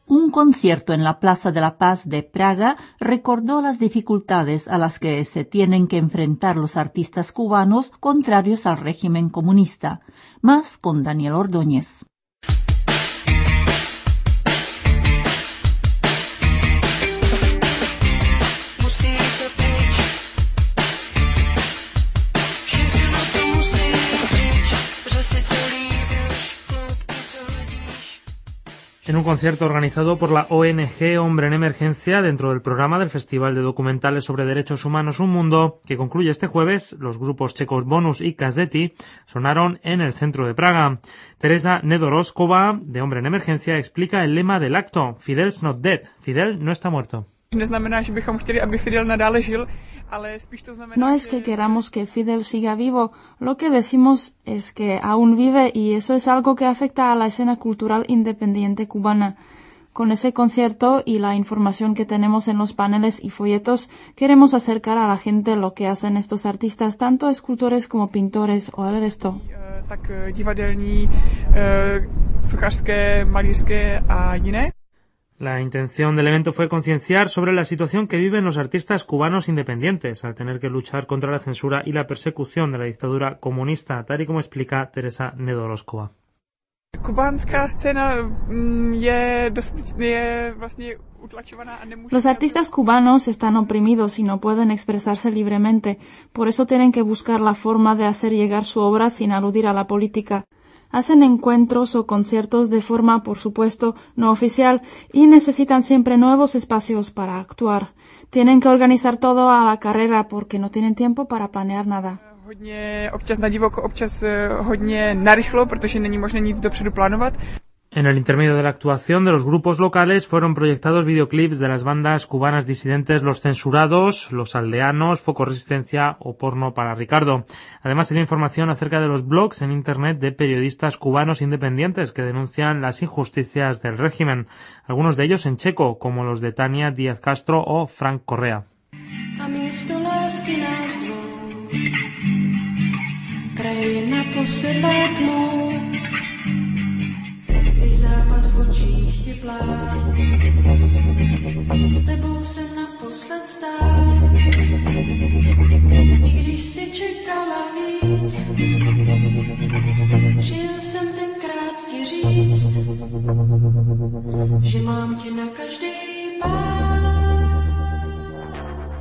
Un concierto en la Plaza de la Paz de Praga recordó las dificultades a las que se tienen que enfrentar los artistas cubanos contrarios al régimen comunista. Más con Daniel Ordóñez. En un concierto organizado por la ONG Hombre en Emergencia dentro del programa del Festival de Documentales sobre Derechos Humanos Un Mundo, que concluye este jueves, los grupos checos Bonus y Kazety sonaron en el centro de Praga. Teresa Nedoroskova, de Hombre en Emergencia, explica el lema del acto: Fidel's not dead. Fidel no está muerto. No es que queramos que Fidel siga vivo, lo que decimos es que aún vive y eso es algo que afecta a la escena cultural independiente cubana. Con ese concierto y la información que tenemos en los paneles y folletos, queremos acercar a la gente lo que hacen estos artistas, tanto escultores como pintores o el resto. La intención del evento fue concienciar sobre la situación que viven los artistas cubanos independientes al tener que luchar contra la censura y la persecución de la dictadura comunista, tal y como explica Teresa Nedoroskova. Los artistas cubanos están oprimidos y no pueden expresarse libremente, por eso tienen que buscar la forma de hacer llegar su obra sin aludir a la política. Hacen encuentros o conciertos de forma, por supuesto, no oficial y necesitan siempre nuevos espacios para actuar. Tienen que organizar todo a la carrera porque no tienen tiempo para planear nada. En el intermedio de la actuación de los grupos locales fueron proyectados videoclips de las bandas cubanas disidentes Los Censurados, Los Aldeanos, Foco Resistencia o Porno para Ricardo. Además se dio información acerca de los blogs en internet de periodistas cubanos independientes que denuncian las injusticias del régimen, algunos de ellos en checo, como los de Tania Díaz Castro o Frank Correa. Západ v očích ti plán, s tebou jsem naposled stál.